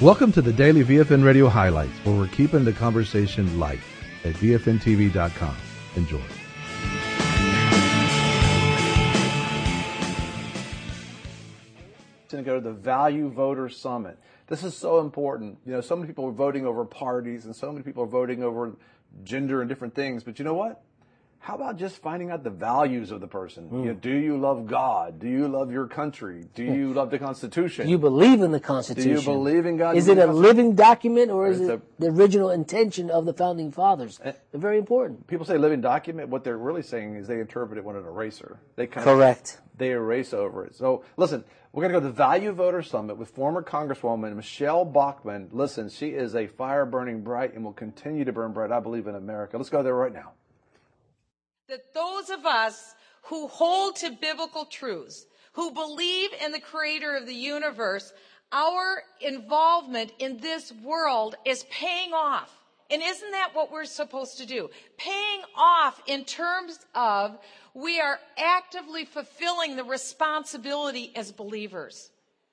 Welcome to the Daily VFN Radio Highlights, where we're keeping the conversation light at VFNTV.com. Enjoy. To go to the Value Voter Summit. This is so important. You know, so many people are voting over parties and so many people are voting over gender and different things. But you know what? How about just finding out the values of the person? You know, do you love God? Do you love your country? Do you love the Constitution? Do you believe in the Constitution? Do you believe in God? Is it a living document or is it the original intention of the Founding Fathers? They're very important. People say living document. What they're really saying is they interpret it with an eraser. They Correct. They erase over it. So listen, we're going to go to the Value Voter Summit with former Congresswoman Michelle Bachmann. Listen, she is a fire burning bright and will continue to burn bright, I believe, in America. Let's go there right now. That those of us who hold to biblical truths, who believe in the creator of the universe, our involvement in this world is paying off. And isn't that what we're supposed to do? Paying off in terms of we are actively fulfilling the responsibility as believers.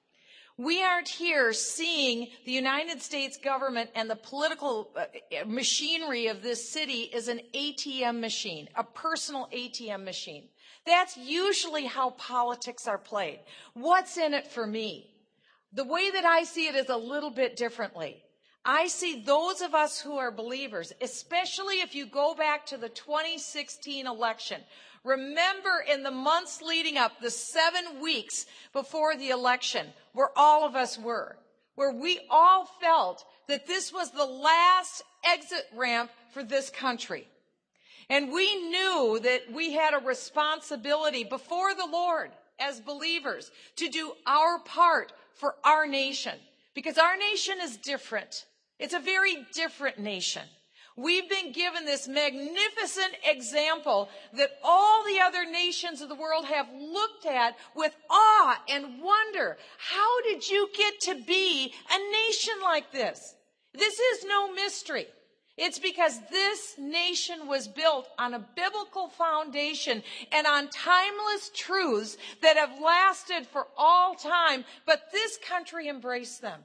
We aren't here seeing the United States government and the political machinery of this city as an ATM machine, a personal ATM machine. That's usually how politics are played. What's in it for me? The way that I see it is a little bit differently. I see those of us who are believers, especially if you go back to the 2016 election. Remember in the months leading up, the 7 weeks before the election, where all of us were, where we all felt that this was the last exit ramp for this country. And we knew that we had a responsibility before the Lord as believers to do our part for our nation, because our nation is different. It's a very different nation. We've been given this magnificent example that all the other nations of the world have looked at with awe and wonder. How did you get to be a nation like this? This is no mystery. It's because this nation was built on a biblical foundation and on timeless truths that have lasted for all time, but this country embraced them.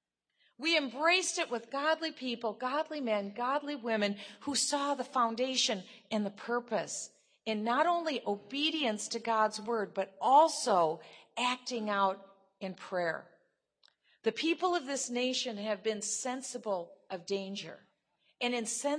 We embraced it with godly people, godly men, godly women who saw the foundation and the purpose in not only obedience to God's word, but also acting out in prayer. The people of this nation have been sensible of danger. And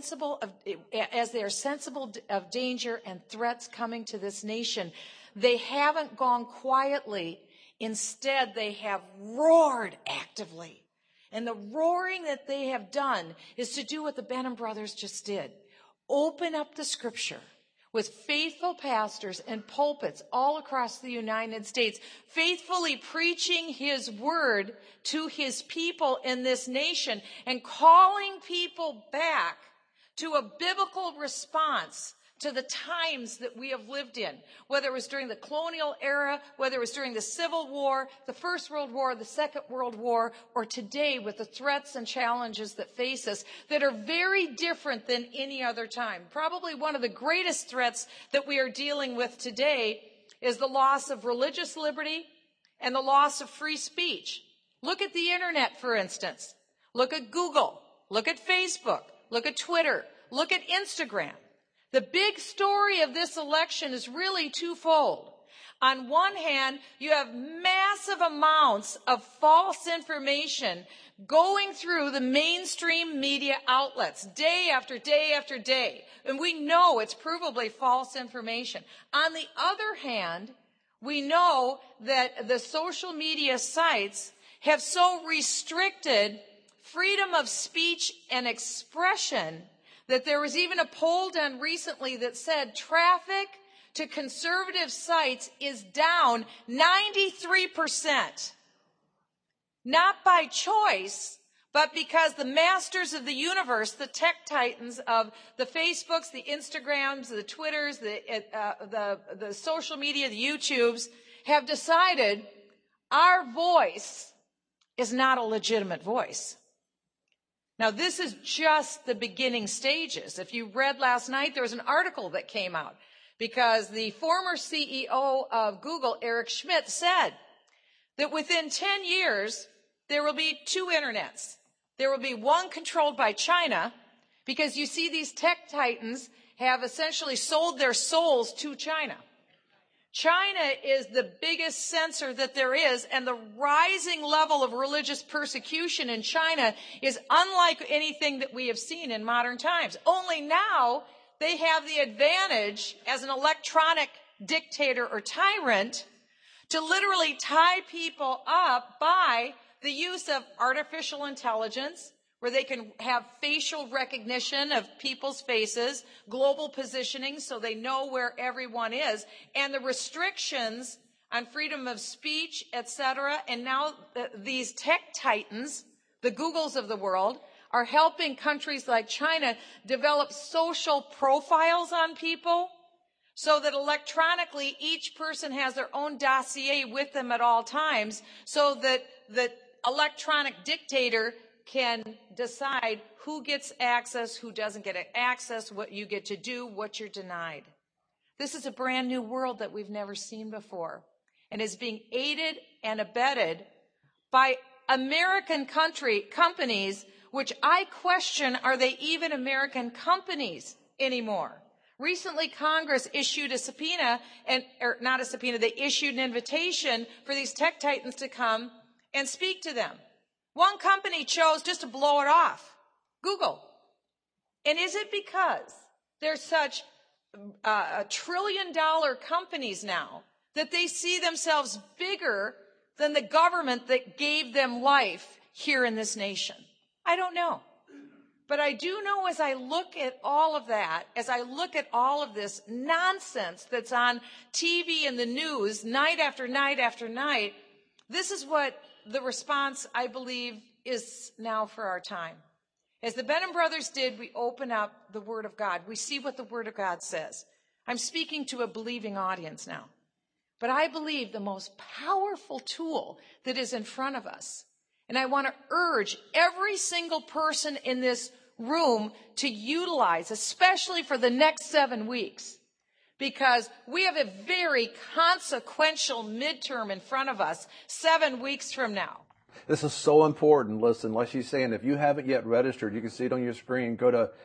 as they are sensible of danger and threats coming to this nation, they haven't gone quietly. Instead, they have roared actively. And the roaring that they have done is to do what the Benham brothers just did. Open up the scripture with faithful pastors and pulpits all across the United States, faithfully preaching his word to his people in this nation and calling people back to a biblical response to the times that we have lived in, whether it was during the colonial era, whether it was during the Civil War, the First World War, the Second World War, or today with the threats and challenges that face us that are very different than any other time. Probably one of the greatest threats that we are dealing with today is the loss of religious liberty and the loss of free speech. Look at the internet, for instance. Look at Google. Look at Facebook. Look at Twitter. Look at Instagram. The big story of this election is really twofold. On one hand, you have massive amounts of false information going through the mainstream media outlets day after day after day. And we know it's provably false information. On the other hand, we know that the social media sites have so restricted freedom of speech and expression that there was even a poll done recently that said traffic to conservative sites is down 93%. Not by choice, but because the masters of the universe, the tech titans of the Facebooks, the Instagrams, the Twitters, the social media, the YouTubes, have decided our voice is not a legitimate voice. Now, this is just the beginning stages. If you read last night, there was an article that came out because the former CEO of Google, Eric Schmidt, said that within 10 years, there will be two internets. There will be one controlled by China, because you see these tech titans have essentially sold their souls to China. China is the biggest censor that there is, and the rising level of religious persecution in China is unlike anything that we have seen in modern times. Only now they have the advantage as an electronic dictator or tyrant to literally tie people up by the use of artificial intelligence, where they can have facial recognition of people's faces, global positioning so they know where everyone is, and the restrictions on freedom of speech, etc. And now these tech titans, the Googles of the world, are helping countries like China develop social profiles on people so that electronically each person has their own dossier with them at all times, so that the electronic dictator can decide who gets access, who doesn't get access, what you get to do, what you're denied. This is a brand new world that we've never seen before, and is being aided and abetted by American companies, which I question, are they even American companies anymore? Recently, Congress issued a subpoena, or not a subpoena, they issued an invitation for these tech titans to come and speak to them. One company chose just to blow it off, Google. And is it because they're such $1 trillion companies now that they see themselves bigger than the government that gave them life here in this nation? I don't know. But I do know, as I look at all of that, as I look at all of this nonsense that's on TV and the news night after night after night, this is what the response, I believe, is now for our time. As the Benham brothers did, we open up the Word of God. We see what the Word of God says. I'm speaking to a believing audience now. But I believe the most powerful tool that is in front of us, and I want to urge every single person in this room to utilize, especially for the next 7 weeks, because we have a very consequential midterm in front of us 7 weeks from now. This is so important. Listen, like she's saying, if you haven't yet registered, you can see it on your screen. Go to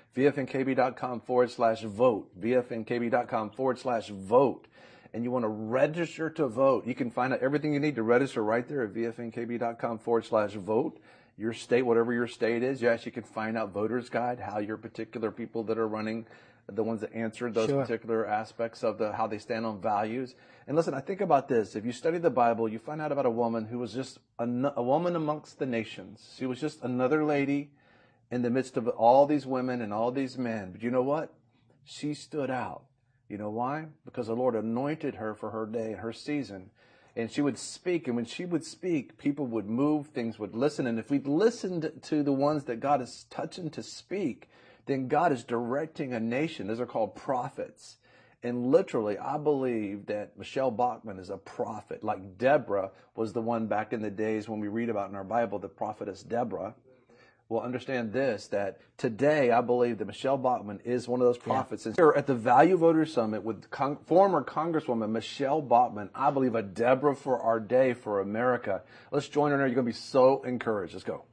vfnkb.com/vote, vfnkb.com/vote. And you want to register to vote. You can find out everything you need to register right there at vfnkb.com/vote. Your state, whatever your state is, you actually can find out voters guide, how your particular people that are running, the ones that answered those particular aspects of how they stand on values. And listen, I think about this. If you study the Bible, you find out about a woman who was just a woman amongst the nations. She was just another lady in the midst of all these women and all these men. But you know what? She stood out. You know why? Because the Lord anointed her for her day and her season. And she would speak, and when she would speak, people would move, things would listen. And if we listened to the ones that God is touching to speak, then God is directing a nation. Those are called prophets. And literally, I believe that Michelle Bachmann is a prophet, like Deborah was the one back in the days when we read about in our Bible, the prophetess Deborah. Well, understand this, that today I believe that Michelle Bachmann is one of those prophets. And here at the Value Voters Summit with former Congresswoman Michelle Bachmann, I believe a Deborah for our day for America. Let's join her now. You're going to be so encouraged. Let's go.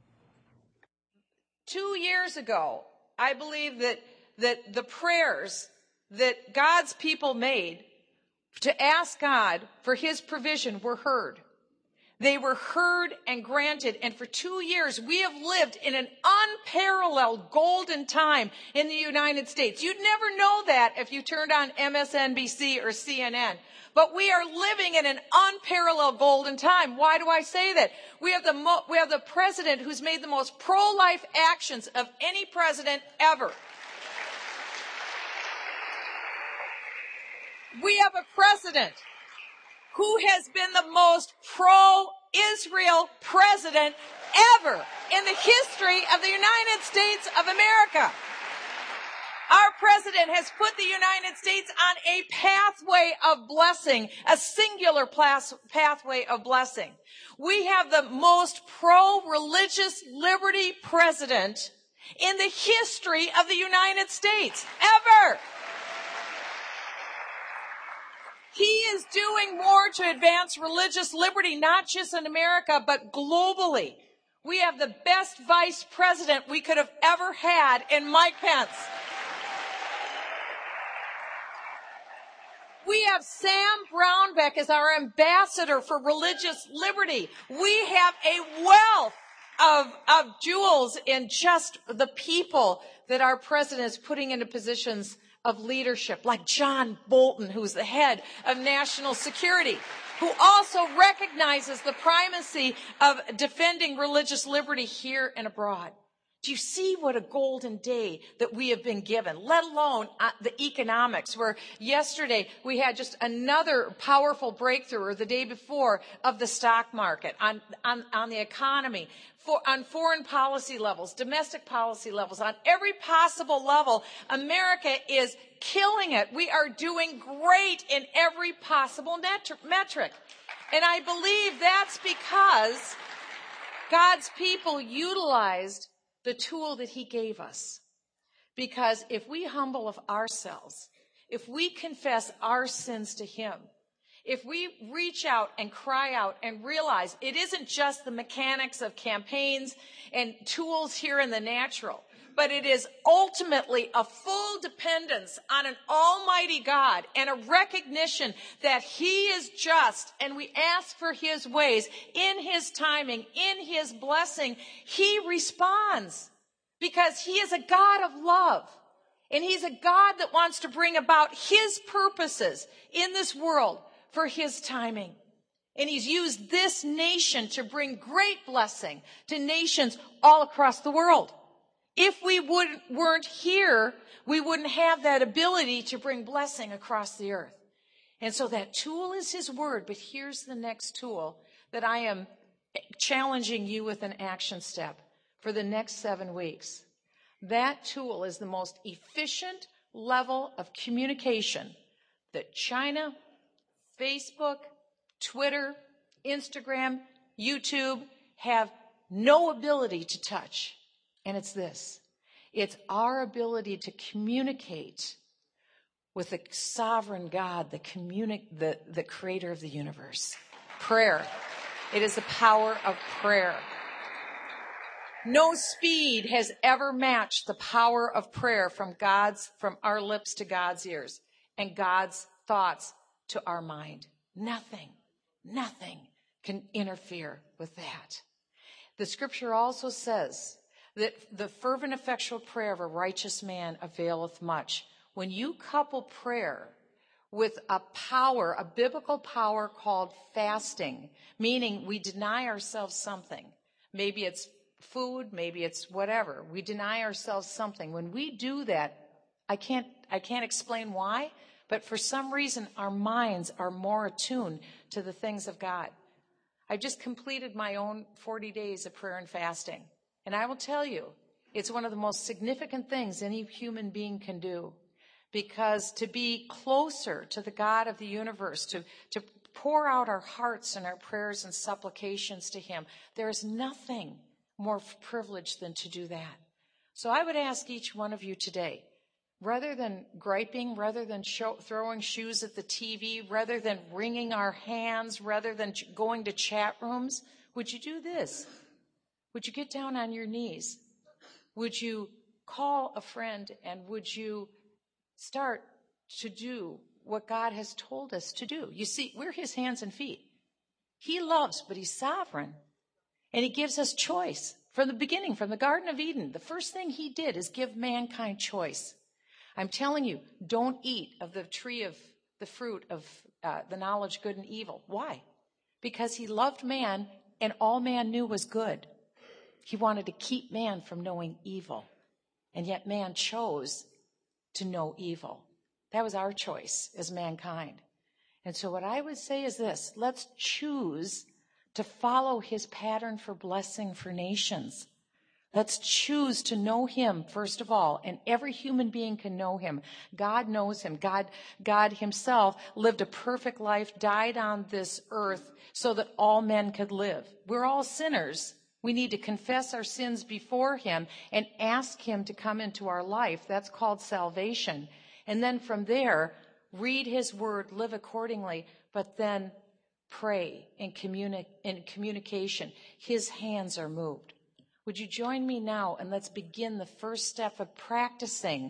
2 years ago, I believe that the prayers that God's people made to ask God for His provision were heard. They were heard and granted, and for 2 years we have lived in an unparalleled golden time in the United States. You'd never know that if you turned on MSNBC or CNN. But we are living in an unparalleled golden time. Why do I say that? We have the president who's made the most pro-life actions of any president ever. We have a president who has been the most pro-Israel president ever in the history of the United States of America. Our president has put the United States on a pathway of blessing, a singular pathway of blessing. We have the most pro-religious liberty president in the history of the United States ever. He is doing more to advance religious liberty, not just in America, but globally. We have the best vice president we could have ever had in Mike Pence. We have Sam Brownback as our ambassador for religious liberty. We have a wealth of jewels in just the people that our president is putting into positions of leadership, like John Bolton, who's the head of national security, who also recognizes the primacy of defending religious liberty here and abroad. Do you see what a golden day that we have been given, let alone the economics, where yesterday we had just another powerful breakthrough, or the day before, of the stock market, on the economy, on foreign policy levels, domestic policy levels, on every possible level. America is killing it. We are doing great in every possible metric. And I believe that's because God's people utilized the tool that he gave us. Because if we humble of ourselves, if we confess our sins to him, if we reach out and cry out and realize it isn't just the mechanics of campaigns and tools here in the natural, but it is ultimately a full dependence on an almighty God and a recognition that he is just, and we ask for his ways in his timing, in his blessing, he responds, because he is a God of love. And he's a God that wants to bring about his purposes in this world for his timing. And he's used this nation to bring great blessing to nations all across the world. If we weren't here, we wouldn't have that ability to bring blessing across the earth. And so that tool is his word. But here's the next tool that I am challenging you with an action step for the next 7 weeks. That tool is the most efficient level of communication that China, Facebook, Twitter, Instagram, YouTube have no ability to touch. And it's this. It's our ability to communicate with the sovereign God, the creator of the universe. Prayer. It is the power of prayer. No speed has ever matched the power of prayer from our lips to God's ears and God's thoughts to our mind. Nothing can interfere with that. The scripture also says that the fervent, effectual prayer of a righteous man availeth much. When you couple prayer with a biblical power called fasting, meaning we deny ourselves something. Maybe it's food, maybe it's whatever. We deny ourselves something. When we do that, I can't explain why, but for some reason our minds are more attuned to the things of God. I just completed my own 40 days of prayer and fasting. And I will tell you, it's one of the most significant things any human being can do. Because to be closer to the God of the universe, to pour out our hearts and our prayers and supplications to him, there is nothing more privileged than to do that. So I would ask each one of you today, rather than griping, rather than throwing shoes at the TV, rather than wringing our hands, rather than going to chat rooms, would you do this? Would you get down on your knees? Would you call a friend, and would you start to do what God has told us to do? You see, we're his hands and feet. He loves, but he's sovereign. And he gives us choice. From the beginning, from the Garden of Eden, the first thing he did is give mankind choice. I'm telling you, don't eat of the tree of the fruit of the knowledge good and evil. Why? Because he loved man, and all man knew was good. He wanted to keep man from knowing evil. And yet man chose to know evil. That was our choice as mankind. And so what I would say is this: let's choose to follow his pattern for blessing for nations. Let's choose to know him, first of all, and every human being can know him. God knows him. God himself lived a perfect life, died on this earth so that all men could live. We're all sinners. We need to confess our sins before him and ask him to come into our life. That's called salvation. And then from there, read his word, live accordingly, but then pray in communication. His hands are moved. Would you join me now and let's begin the first step of practicing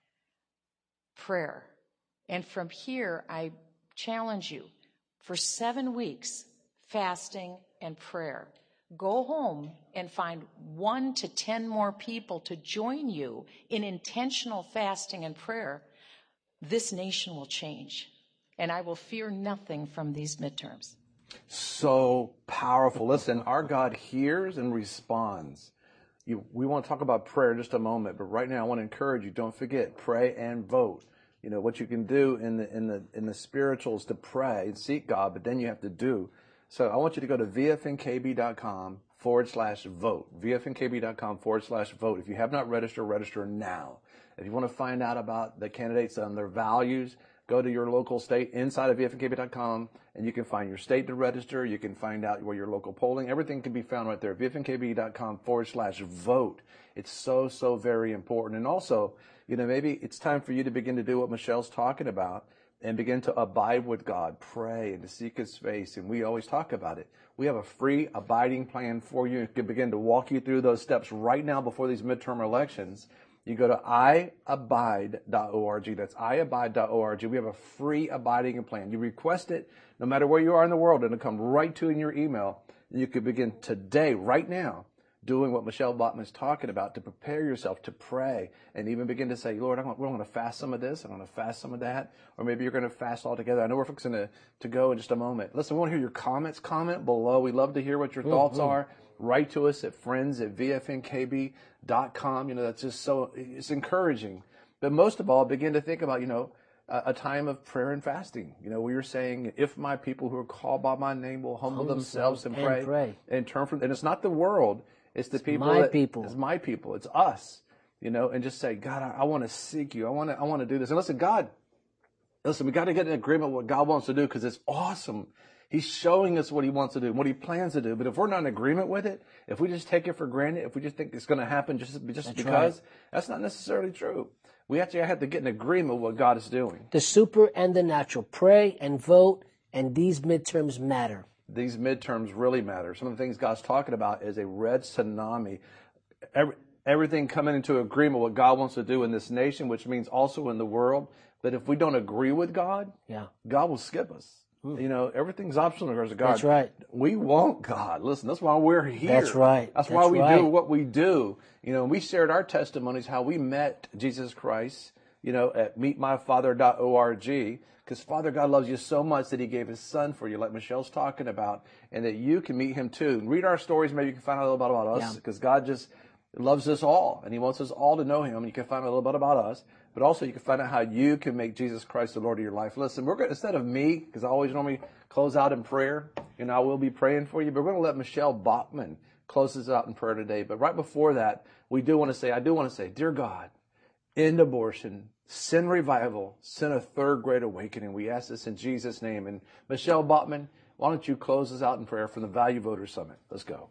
prayer. And from here, I challenge you for 7 weeks, fasting and prayer. Go home and find 1 to 10 more people to join you in intentional fasting and prayer. This nation will change, and I will fear nothing from these midterms. So powerful. Listen, our God hears and responds. We want to talk about prayer in just a moment, but right now I want to encourage you, don't forget, pray and vote. You know, what you can do in the spirituals to pray and seek God, but then you have to do. So I want you to go to vfnkb.com/vote. vfnkb.com/vote. If you have not registered, register now. If you want to find out about the candidates and their values, go to your local state inside of vfnkb.com, and you can find your state to register. You can find out where your local polling, everything can be found right there. vfnkb.com/vote. It's so, so very important. And also, you know, maybe it's time for you to begin to do what Michelle's talking about and begin to abide with God, pray and to seek his face. And we always talk about it. We have a free abiding plan for you. It can begin to walk you through those steps right now before these midterm elections. You go to iabide.org. That's iabide.org. We have a free abiding plan. You request it no matter where you are in the world, and it'll come right to in your email. And you can begin today, right now, doing what Michelle Bachman is talking about to prepare yourself to pray and even begin to say, Lord, we're going to fast some of this. I'm going to fast some of that. Or maybe you're going to fast altogether. I know we're fixing to go in just a moment. Listen, we want to hear your comments. Comment below. We love to hear what your thoughts are. Write to us at friends@vfnkb.com. You know, that's just so, it's encouraging. But most of all, begin to think about, you know, a time of prayer and fasting. You know, we were saying, if my people who are called by my name will humble themselves and pray and turn from, and it's not the world, it's the people. It's my people. It's us, you know, and just say, God, I want to seek you. I want to do this. And listen, we got to get in agreement with what God wants to do, because it's awesome. He's showing us what he wants to do, what he plans to do. But if we're not in agreement with it, if we just take it for granted, if we just think it's going to happen just because, that's not necessarily true. We actually have to get in agreement with what God is doing. The super and the natural. Pray and vote, and these midterms matter. These midterms really matter. Some of the things God's talking about is a red tsunami. Everything coming into agreement with what God wants to do in this nation, which means also in the world. But if we don't agree with God, God will skip us. You know, everything's optional in regards to God. That's right. We want God. Listen, that's why we're here. That's right. That's why we do what we do. You know, we shared our testimonies, how we met Jesus Christ, you know, at meetmyfather.org. Because Father God loves you so much that he gave his son for you, like Michelle's talking about, and that you can meet him too. And read our stories. Maybe you can find out a little bit about us, because God just loves us all, and he wants us all to know him. And you can find out a little bit about us, but also you can find out how you can make Jesus Christ the Lord of your life. Listen, we're going to, instead of me, because I always normally close out in prayer, and I will be praying for you, but we're going to let Michelle Bachman close us out in prayer today. But right before that, I do want to say, dear God, end abortion, send revival, send a third great awakening. We ask this in Jesus' name. And Michelle Bachman, why don't you close us out in prayer from the Value Voters Summit? Let's go.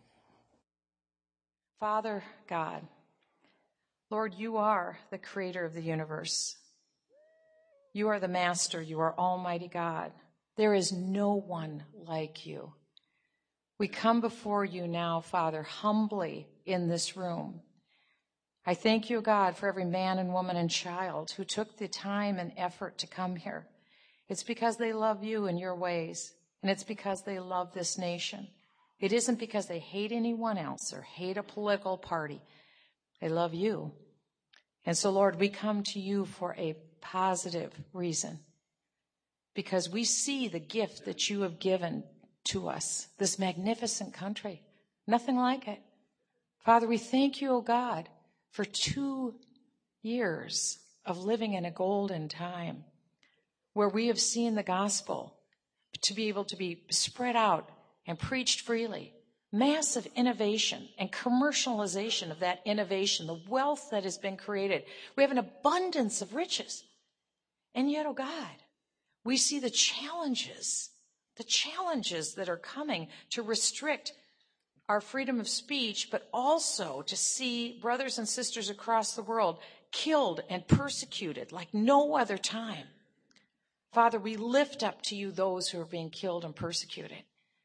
Father God, Lord, you are the creator of the universe. You are the master. You are Almighty God. There is no one like you. We come before you now, Father, humbly in this room. I thank you, God, for every man and woman and child who took the time and effort to come here. It's because they love you and your ways, and it's because they love this nation. It isn't because they hate anyone else or hate a political party. They love you. And so, Lord, we come to you for a positive reason, because we see the gift that you have given to us, this magnificent country. Nothing like it. Father, we thank you, O God, for 2 years of living in a golden time where we have seen the gospel to be able to be spread out and preached freely. Massive innovation and commercialization of that innovation, the wealth that has been created. We have an abundance of riches. And yet, oh God, we see the challenges that are coming to restrict our freedom of speech, but also to see brothers and sisters across the world killed and persecuted like no other time. Father, we lift up to you those who are being killed and persecuted.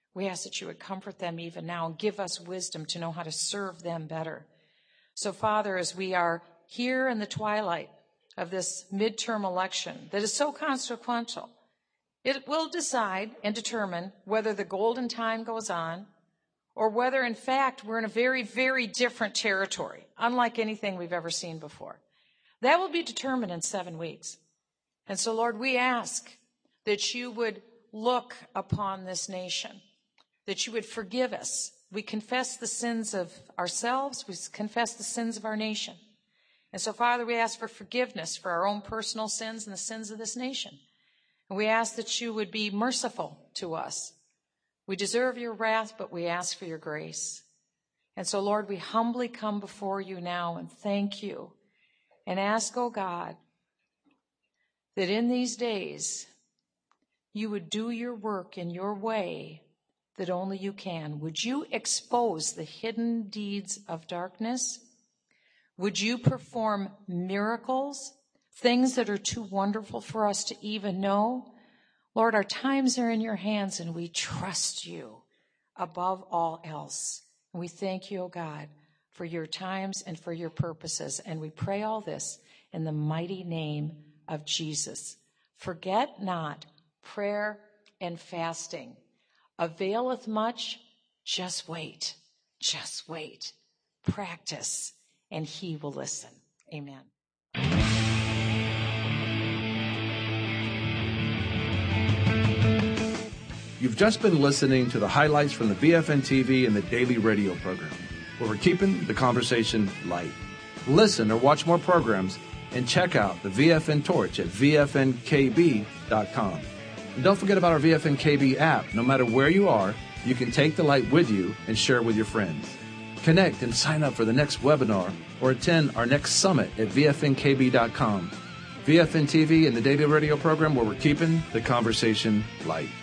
We ask that you would comfort them even now and give us wisdom to know how to serve them better. So, Father, as we are here in the twilight of this midterm election that is so consequential, it will decide and determine whether the golden time goes on or whether, in fact, we're in a very, very different territory, unlike anything we've ever seen before. That will be determined in 7 weeks. And so, Lord, we ask that you would look upon this nation, that you would forgive us. We confess the sins of ourselves. We confess the sins of our nation. And so, Father, we ask for forgiveness for our own personal sins and the sins of this nation. And we ask that you would be merciful to us. We deserve your wrath, but we ask for your grace. And so, Lord, we humbly come before you now and thank you and ask, oh God, that in these days you would do your work in your way that only you can. Would you expose the hidden deeds of darkness? Would you perform miracles, things that are too wonderful for us to even know? Lord, our times are in your hands, and we trust you above all else. And we thank you, O God, for your times and for your purposes. And we pray all this in the mighty name of Jesus. Forget not prayer and fasting. Availeth much, just wait. Just wait. Practice, and he will listen. Amen. You've just been listening to the highlights from the VFN TV and the daily radio program, where we're keeping the conversation light. Listen or watch more programs and check out the VFN Torch at VFNKB.com. And don't forget about our VFN KB app. No matter where you are, you can take the light with you and share it with your friends. Connect and sign up for the next webinar or attend our next summit at VFNKB.com. VFN TV and the daily radio program, where we're keeping the conversation light.